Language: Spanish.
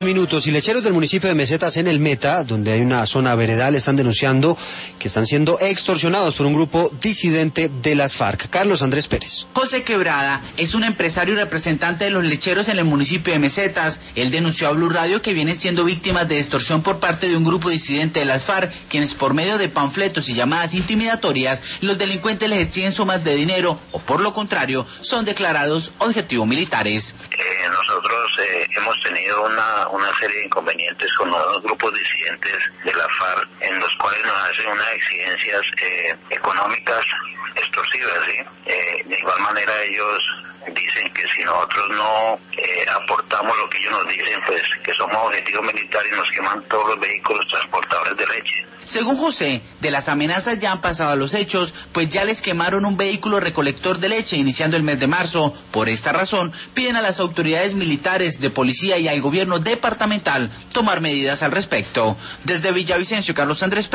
minutos y lecheros del municipio de Mesetas en el Meta, donde hay una zona veredal, están denunciando que están siendo extorsionados por un grupo disidente de las FARC. Carlos Andrés Pérez. José Quebrada es un empresario y representante de los lecheros en el municipio de Mesetas. Él denunció a Blue Radio que vienen siendo víctimas de extorsión por parte de un grupo disidente de las FARC, quienes por medio de panfletos y llamadas intimidatorias, los delincuentes les exigen sumas de dinero o por lo contrario, son declarados objetivos militares. Nosotros hemos tenido una serie de inconvenientes con los grupos disidentes de la FARC, en los cuales nos hacen unas exigencias económicas extorsivas, ¿sí? De igual manera ellos dicen que si nosotros no aportamos lo que ellos nos dicen, pues que somos objetivos militares y nos queman todos los vehículos transportadores de leche. Según José, de las amenazas ya han pasado a los hechos, pues ya les quemaron un vehículo recolector de leche iniciando el mes de marzo. Por esta razón, piden a las autoridades militares, de policía y al gobierno departamental tomar medidas al respecto. Desde Villavicencio, Carlos Andrés Pérez.